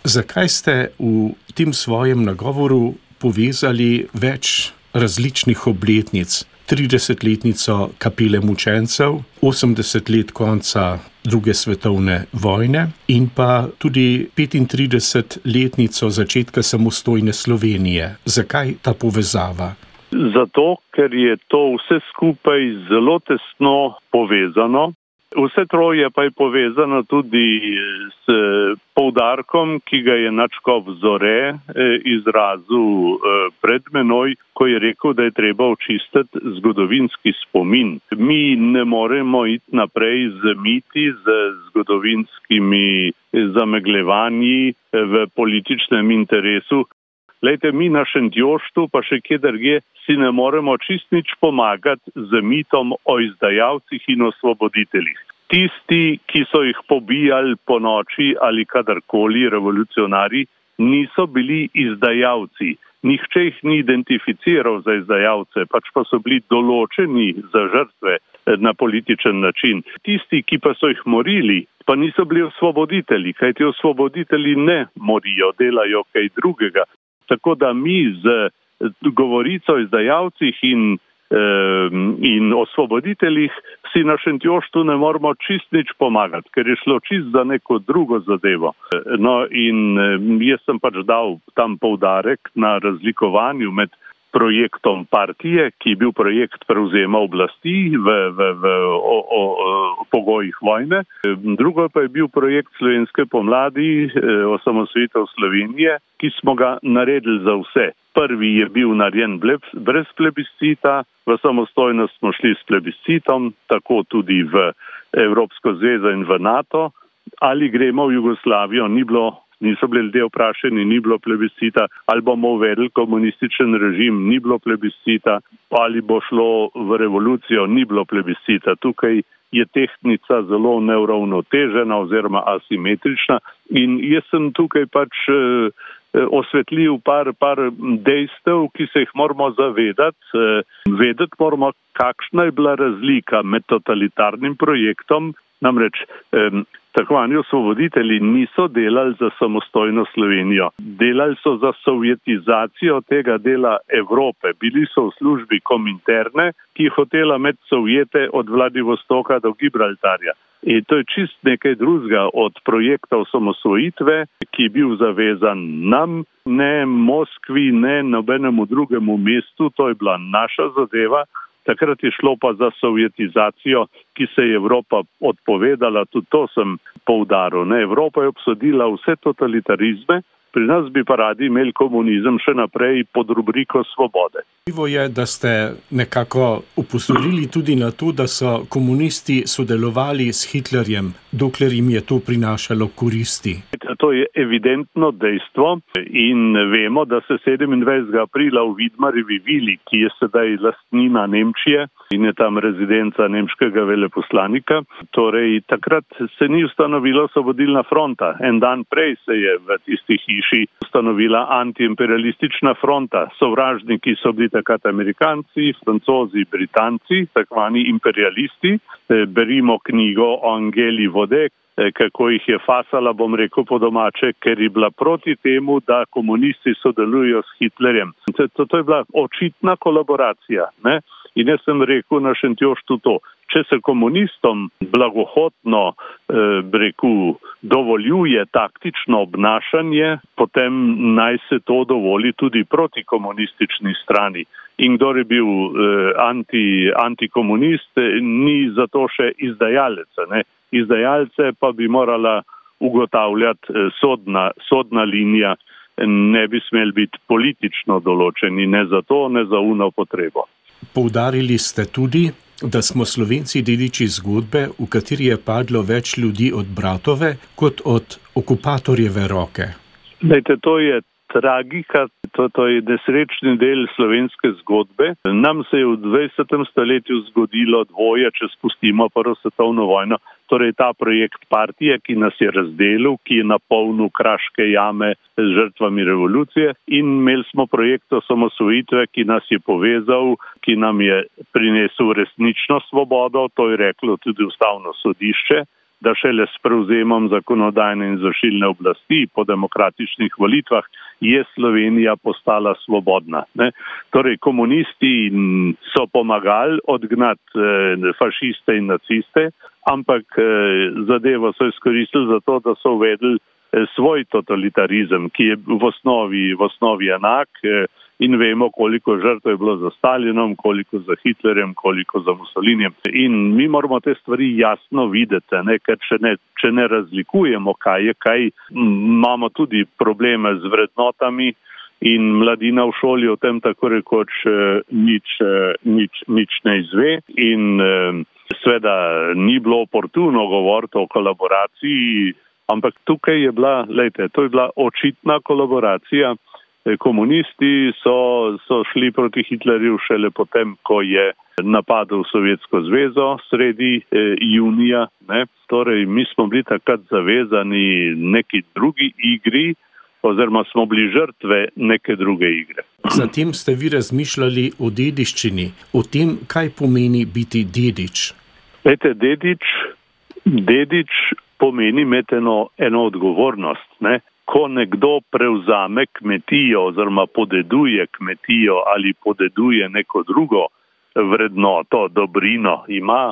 Zakaj ste v tem svojem nagovoru povezali več različnih obletnic? 30-letnico Kapele mučencev, 80 let konca druge svetovne vojne in pa tudi 35-letnico začetka samostojne Slovenije. Zakaj ta povezava? Zato, ker je to vse skupaj zelo tesno povezano. Vse troje pa je povezano tudi s poudarkom, ki ga je nadškof Zore izrazil pred menoj, ko je rekel, da je treba očistiti zgodovinski spomin. Mi ne moremo iti naprej z miti, z zgodovinskimi zamegljevanji v političnem interesu. Lejte, mi na Šentjoštu, pa še kje drugje, si ne moremo čist nič pomagati z mitom o izdajalcih in osvoboditeljih. Tisti, ki so jih pobijali po noči ali kadarkoli, revolucionarji, niso bili izdajalci. Nihče jih ni identificiral za izdajalce, pač pa so bili določeni za žrtve na političen način. Tisti, ki pa so jih morili, pa niso bili osvoboditelji, kajti osvoboditelji ne morijo, delajo kaj drugega. Tako da mi z govorico o izdajalcih in osvoboditeljih si na Šentjoštu ne moramo čist nič pomagati, ker je šlo čist za neko drugo zadevo. No in jaz sem pač dal tam poudarek na razlikovanju med projektom partije, ki je bil projekt prevzema oblasti v pogojih vojne. Drugo pa je bil projekt Slovenske pomladi, osamosvojitev Slovenije, ki smo ga naredili za vse. Prvi je bil narejen brez plebiscita, v samostojnost smo šli s plebiscitom, tako tudi v Evropsko zvezo in v NATO. Ali gremo v Jugoslavijo, niso bili ljudje vprašani, ni bilo plebiscita, ali bomo uvedli komunističen režim, ni bilo plebiscita, ali bo šlo v revolucijo, ni bilo plebiscita. Tukaj je tehtnica zelo neuravnotežena oziroma asimetrična in jaz sem tukaj pač osvetlil par dejstev, ki se jih moramo zavedati. Vedeti moramo, kakšna je bila razlika med totalitarnim projektom, namreč takovani osvoboditelji niso delali za samostojno Slovenijo. Delali so za sovjetizacijo tega dela Evrope. Bili so v službi Kominterne, ki je hotela med Sovjete od Vladivostoka do Gibraltarja. In to je čist nekaj drugega od projekta osamosvojitve, ki je bil zavezan nam, ne Moskvi, ne nobenemu drugemu mestu. To je bila naša zadeva. Takrat je šlo pa za sovjetizacijo, ki se je Evropa odpovedala, tudi to sem poudaril. Evropa je obsodila vse totalitarizme, pri nas bi pa radi imeli komunizem še naprej pod rubriko svobode. Zanimivo je, da ste nekako upozorili tudi na to, da so komunisti sodelovali s Hitlerjem, dokler jim je to prinašalo koristi. To je evidentno dejstvo in vemo, da se 27. aprila v Vidmarjevi vili, ki je sedaj lastnina Nemčije in je tam rezidenca nemškega veleposlanika, torej takrat se ni ustanovila Osvobodilna fronta. En dan prej se je v tisti hiši ustanovila antiimperialistična fronta. Sovražniki so bili takrat Amerikanci, Francozi, Britanci, takvani imperialisti. Berimo knjigo o Angeli Vodek, kako jih je fasala, bom rekel po domače, ker je bila proti temu, da komunisti sodelujo s Hitlerjem. To je bila očitna kolaboracija, ne? In jaz sem rekel na Šentjoštu to. Če se komunistom blagohotno dovoljuje taktično obnašanje, potem naj se to dovoli tudi proti komunistični strani. In kdor je bil antikomunist, ni zato še izdajalec. Ne? Izdajalce pa bi morala ugotavljati sodna linija, ne bi smeli biti politično določeni, ne za to, ne za uno potrebo. Poudarili ste tudi, da smo Slovenci dediči zgodbe, v kateri je padlo več ljudi od Bratove kot od okupatorjeve roke. Lejte, to je tragika, to je nesrečni del slovenske zgodbe. Nam se je v 20. stoletju zgodilo dvoje, če spustimo Prvo svetovno vojno, torej ta projekt partije, ki nas je razdelil, ki je napolnil kraške jame z žrtvami revolucije, in imeli smo projekt osamosvojitve, ki nas je povezal, ki nam je prinesel resnično svobodo, to je reklo tudi Ustavno sodišče. da šele s prevzemom zakonodajne in izvršilne oblasti po demokratičnih volitvah je Slovenija postala svobodna. Ne? Torej, komunisti so pomagali odgnati fašiste in naciste, ampak zadevo so izkoristili za to, da so uvedli svoj totalitarizem, ki je v osnovi enak, in vemo, koliko žrtev je bilo za Stalinom, koliko za Hitlerjem, koliko za Mussolinijem. In mi moramo te stvari jasno videti, ne? Ker če ne razlikujemo, kaj je kaj, imamo tudi probleme z vrednotami in mladina v šoli o tem tako rekoč nič ne izve. In seveda ni bilo oportuno govoriti o kolaboraciji, ampak tukaj je bila, to je bila očitna kolaboracija. Komunisti so šli proti Hitlerju šele potem, ko je napadel Sovjetsko zvezo sredi junija. Ne? Torej, mi smo bili takrat zavezani neki drugi igri, oziroma smo bili žrtve neke druge igre. Zatem ste vi razmišljali o dediščini, o tem, kaj pomeni biti dedič. Dedič pomeni imeti eno odgovornost, ne? Ko nekdo prevzame kmetijo oziroma podeduje kmetijo ali podeduje neko drugo vrednoto, dobrino, ima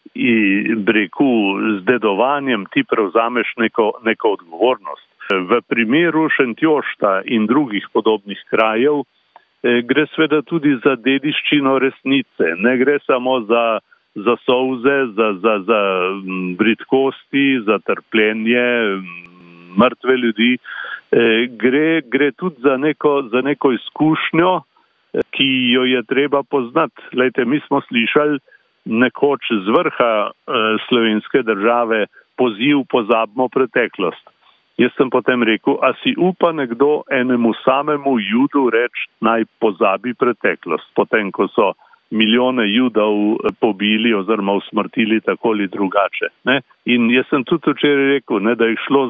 z dedovanjem ti prevzameš neko odgovornost. V primeru Šentjošta in drugih podobnih krajev gre seveda tudi za dediščino resnice. Ne gre samo za solze, za bridkosti, za trpljenje, mrtve ljudi, gre tudi za neko izkušnjo, ki jo je treba poznati. Glejte, mi smo slišali nekoč z vrha slovenske države poziv pozabimo preteklost. Jaz sem potem rekel, a si upa nekdo enemu samemu Judu reči, naj pozabi preteklost, potem ko so milijone Judov pobili oziroma usmrtili tako ali drugače. Ne? In jaz sem tudi včeraj rekel, ne, da je šlo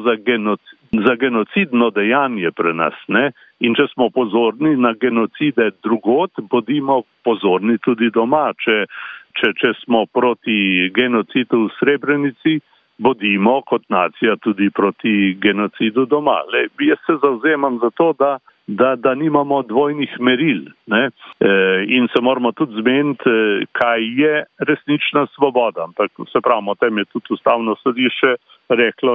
za genocidno dejanje pri nas. Ne? In če smo pozorni na genocide drugod, bodimo pozorni tudi doma. Če smo proti genocidu v Srebrenici, bodimo kot nacija tudi proti genocidu doma. Jaz se zavzemam za to, da nimamo dvojnih meril, ne? In se moramo tudi zmeniti, kaj je resnična svoboda. Ampak se pravimo, o tem je tudi Ustavno sodišče reklo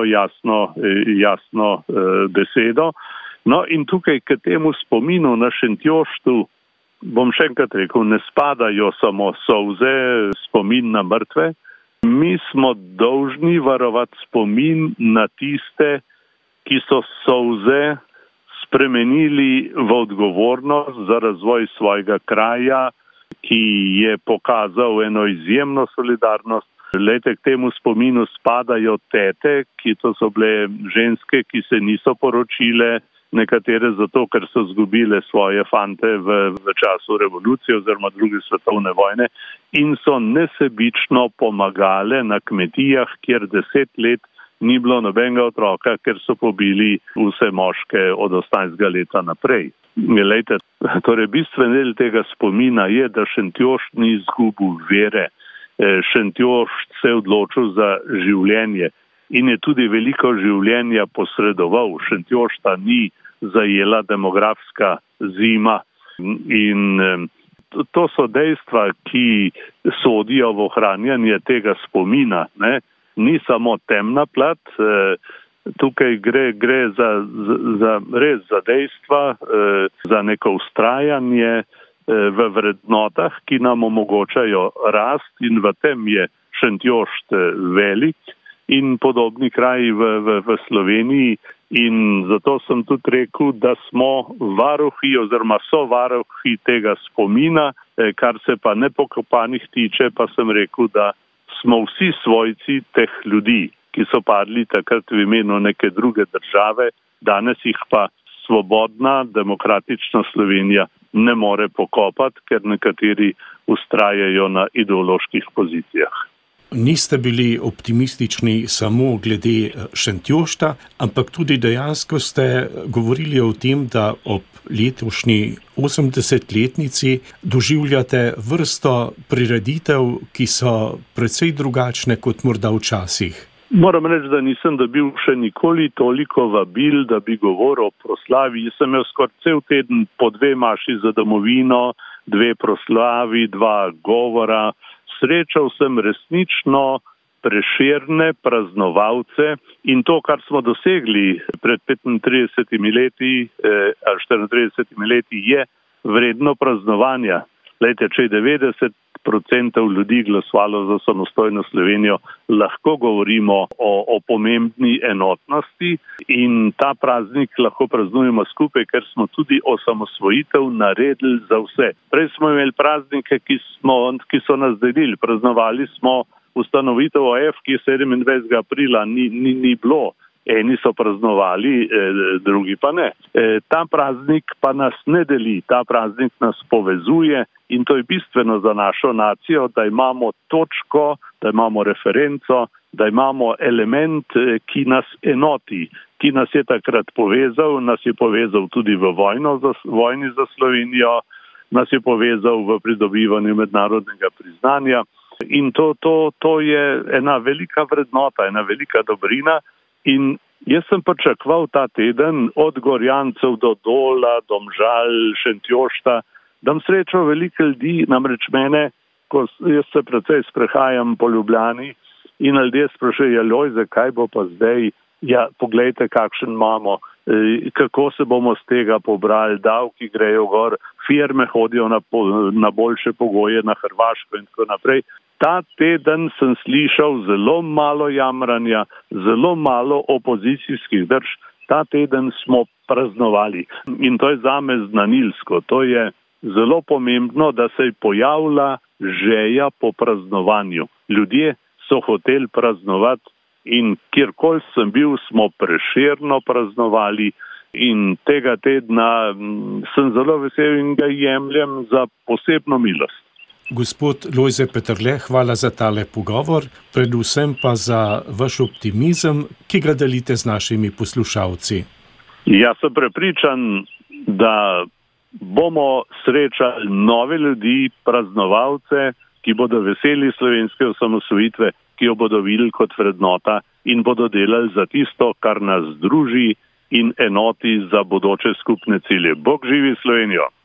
jasno besedo. No in tukaj k temu spominu na Šentjoštu, bom še enkrat rekel, ne spadajo samo solze, spomin na mrtve. Mi smo dolžni varovati spomin na tiste, ki so solze spremenili v odgovornost za razvoj svojega kraja, ki je pokazal eno izjemno solidarnost. K temu spominu spadajo tete, ki so bile ženske, ki se niso poročile, nekatere zato, ker so izgubile svoje fante v času revolucije oziroma druge svetovne vojne in so nesebično pomagale na kmetijah, kjer 10 let ni bilo nobenega otroka, ker so pobili vse moške od 18 leta naprej. Torej, bistven del tega spomina je, da Šentjošt ni izgubil vere. Šentjošt se je odločil za življenje in je tudi veliko življenja posredoval. Šentjošta ni zajela demografska zima in to so dejstva, ki sodijo v ohranjanje tega spomina. Ne? Ni samo temna plat, tukaj gre res za dejstva, za neko vztrajanje v vrednotah, ki nam omogočajo rast in v tem je Šentjošt velik in podobni kraji v Sloveniji. In zato sem tudi rekel, da smo varuhi oziroma so varuhi tega spomina, kar se pa nepokopanih tiče, pa sem rekel, da smo vsi svojci teh ljudi, ki so padli takrat v imenu neke druge države, danes jih pa svobodna, demokratična Slovenija ne more pokopati, ker nekateri vztrajajo na ideoloških pozicijah. Niste bili optimistični samo glede Šentjošta, ampak tudi dejansko ste govorili o tem, da ob letošnji 80-letnici doživljate vrsto prireditev, ki so precej drugačne kot morda včasih. Moram reči, da nisem dobil še nikoli toliko vabil, da bi govoril o proslavi. Jaz sem imel skoraj cel teden po 2 maši za domovino, 2 proslavi, 2 govora. Srečal sem resnično prešerne praznovalce in to, kar smo dosegli pred 35 leti ali 34 leti, je vredno praznovanja. Lejte, če je 90% ljudi glasovalo za samostojno Slovenijo, lahko govorimo o pomembni enotnosti in ta praznik lahko praznujemo skupaj, ker smo tudi osamosvojitev naredili za vse. Prej smo imeli praznike, ki so nas delili. Praznovali smo ustanovitev OF, ki 27. aprila ni bilo. Eni so praznovali, drugi pa ne. Ta praznik pa nas ne deli, ta praznik nas povezuje in to je bistveno za našo nacijo, da imamo točko, da imamo referenco, da imamo element, ki nas enoti, ki nas je takrat povezal, nas je povezal tudi v vojni za Slovenijo, nas je povezal v pridobivanju mednarodnega priznanja in to je ena velika vrednota, ena velika dobrina. In jaz sem pričakoval ta teden od Gorjancev do Dola, Domžal, Šentjošta, da bom srečal veliko ljudi, namreč mene, ko jaz se precej sprehajam po Ljubljani in ljudje sprašujejo, Lojze, zakaj bo pa zdaj, ja, poglejte, kakšen imamo, kako se bomo z tega pobrali, davki grejo gor, firme hodijo na boljše pogoje na Hrvaško in tako naprej. Ta teden sem slišal zelo malo jamranja, zelo malo opozicijskih drž. Ta teden smo praznovali in to je zame znanilsko. To je zelo pomembno, da se je pojavila želja po praznovanju. Ljudje so hoteli praznovati in kjerkoli sem bil, smo prešerno praznovali in tega tedna sem zelo vesel in ga jemljem za posebno milost. Gospod Lojze Peterle, hvala za tale pogovor, predvsem pa za vaš optimizem, ki ga delite z našimi poslušalci. Jaz sem prepričan, da bomo srečali nove ljudi, praznovalce, ki bodo veseli slovenske osamosvojitve, ki jo bodo videli kot vrednota in bodo delali za tisto, kar nas združi in enoti za bodoče skupne cilje. Bog živi Slovenijo!